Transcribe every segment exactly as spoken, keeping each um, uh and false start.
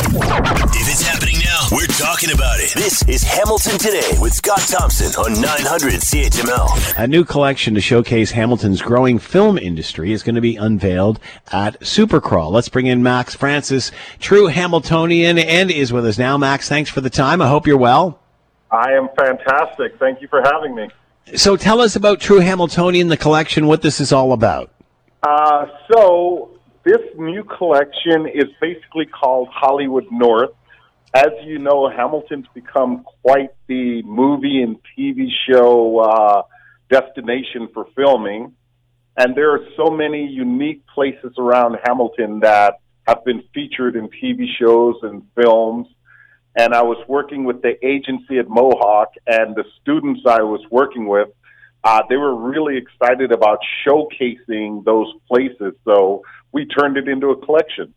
If it's happening now, we're talking about it. This is Hamilton Today with Scott Thompson on nine hundred C H M L. A new collection to showcase Hamilton's growing film industry is going to be unveiled at Supercrawl. Let's bring in Max Francis, true Hamiltonian, and is with us now. Max, thanks for the time. I hope you're well. I am fantastic. Thank you for having me. So tell us about True Hamiltonian, the collection, what this is all about. Uh, so this new collection is basically called Hollywood North. As you know, Hamilton's become quite the movie and T V show uh, destination for filming. And there are so many unique places around Hamilton that have been featured in T V shows and films. And I was working with the agency at Mohawk, and the students I was working with, uh, they were really excited about showcasing those places. So we turned it into a collection.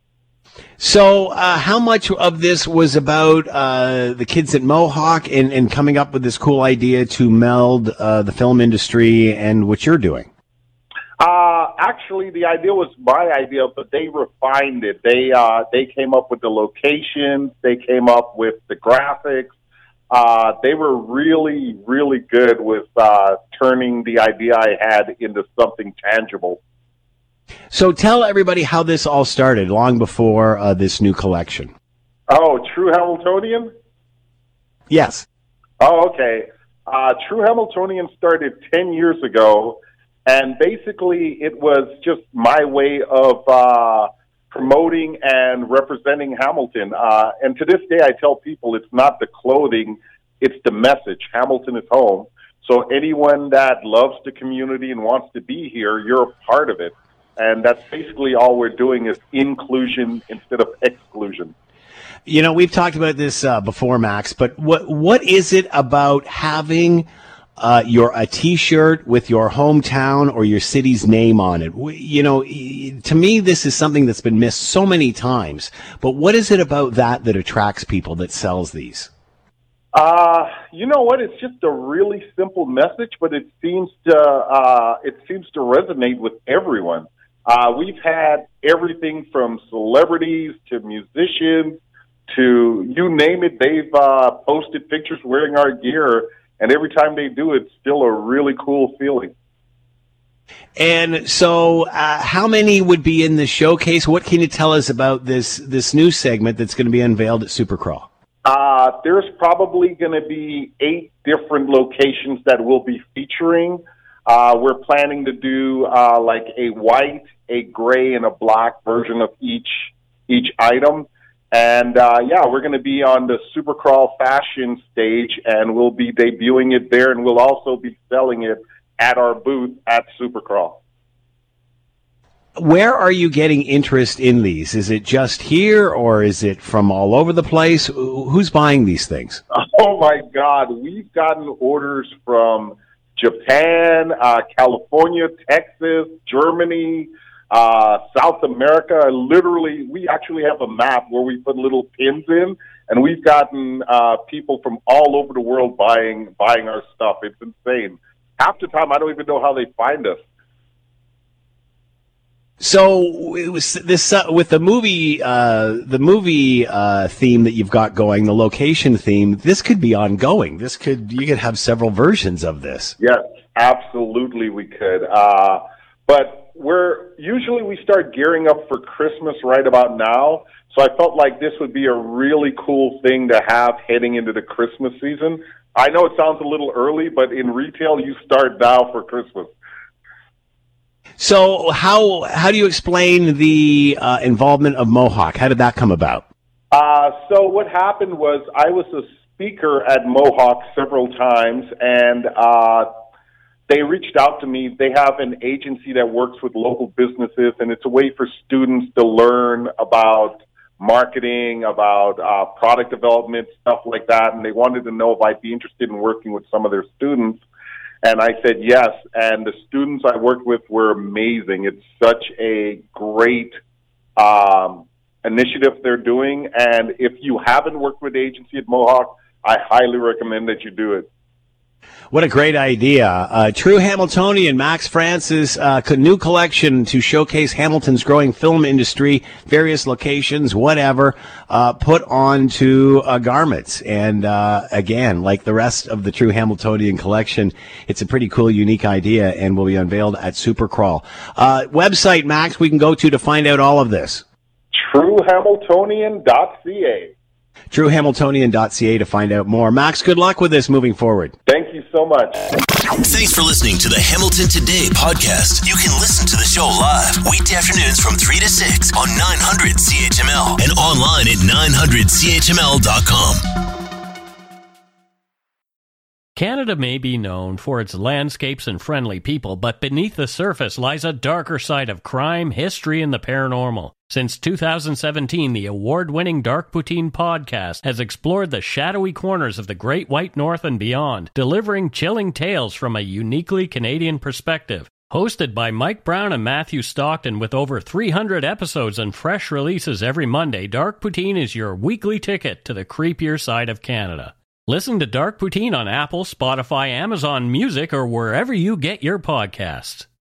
So uh, how much of this was about uh, the kids at Mohawk and, and coming up with this cool idea to meld uh, the film industry and what you're doing? Uh, actually, the idea was my idea, but they refined it. They uh, they came up with the locations. They came up with the graphics. Uh, they were really, really good with uh, turning the idea I had into something tangible. So tell everybody how this all started long before uh, this new collection. Oh, True Hamiltonian? Yes. Oh, okay. Uh, True Hamiltonian started ten years ago. And basically, it was just my way of uh, promoting and representing Hamilton. Uh, and to this day, I tell people it's not the clothing, it's the message. Hamilton is home. So anyone that loves the community and wants to be here, you're a part of it. And that's basically all we're doing is inclusion instead of exclusion. You know, we've talked about this uh, before, Max, but what what is it about having Uh, your a T-shirt with your hometown or your city's name on it? You know, to me, this is something that's been missed so many times. But what is it about that that attracts people, that sells these? Uh, you know what? It's just a really simple message, but it seems to uh, it seems to resonate with everyone. Uh, we've had everything from celebrities to musicians to you name it. They've uh, posted pictures wearing our gear. And every time they do, it's still a really cool feeling. And so uh, how many would be in the showcase? What can you tell us about this this new segment that's going to be unveiled at Supercrawl? Uh, there's probably going to be eight different locations that we'll be featuring. Uh, we're planning to do uh, like a white, a gray, and a black version of each each item. And, uh, yeah, we're going to be on the Supercrawl fashion stage, and we'll be debuting it there, and we'll also be selling it at our booth at Supercrawl. Where are you getting interest in these? Is it just here, or is it from all over the place? Who's buying these things? Oh, my God. We've gotten orders from Japan, uh, California, Texas, Germany, Uh, South America. Literally, we actually have a map where we put little pins in, and we've gotten uh, people from all over the world buying buying our stuff. It's insane. Half the time, I don't even know how they find us. So it was this uh, with the movie, uh, the movie uh, theme that you've got going, the location theme. This could be ongoing. This could you could have several versions of this. Yes, absolutely, we could. Uh, but We're usually we start gearing up for Christmas right about now, so I felt like this would be a really cool thing to have heading into the Christmas season. I know it sounds a little early, but in retail, you start now for Christmas. So how how do you explain the uh, involvement of Mohawk? How did that come about? Uh, so what happened was I was a speaker at Mohawk several times, and uh, they reached out to me. They have an agency that works with local businesses, and it's a way for students to learn about marketing, about uh, product development, stuff like that. And they wanted to know if I'd be interested in working with some of their students. And I said yes. And the students I worked with were amazing. It's such a great um, initiative they're doing. And if you haven't worked with the agency at Mohawk, I highly recommend that you do it. What a great idea. Uh, True Hamiltonian, Max Francis, uh, new collection to showcase Hamilton's growing film industry, various locations, whatever, uh, put onto uh, garments. And uh, again, like the rest of the True Hamiltonian collection, it's a pretty cool, unique idea and will be unveiled at Supercrawl. Uh, website, Max, we can go to to find out all of this. true hamiltonian dot c a. true hamiltonian dot c a to find out more. Max, good luck with this moving forward. Thank you so much. Thanks for listening to the Hamilton Today podcast. You can listen to the show live weekday afternoons from three to six on nine hundred C H M L and online at nine hundred C H M L dot com. Canada may be known for its landscapes and friendly people, but beneath the surface lies a darker side of crime, history, and the paranormal. Since two thousand seventeen, the award-winning Dark Poutine podcast has explored the shadowy corners of the Great White North and beyond, delivering chilling tales from a uniquely Canadian perspective. Hosted by Mike Brown and Matthew Stockton with over three hundred episodes and fresh releases every Monday, Dark Poutine is your weekly ticket to the creepier side of Canada. Listen to Dark Poutine on Apple, Spotify, Amazon Music, or wherever you get your podcasts.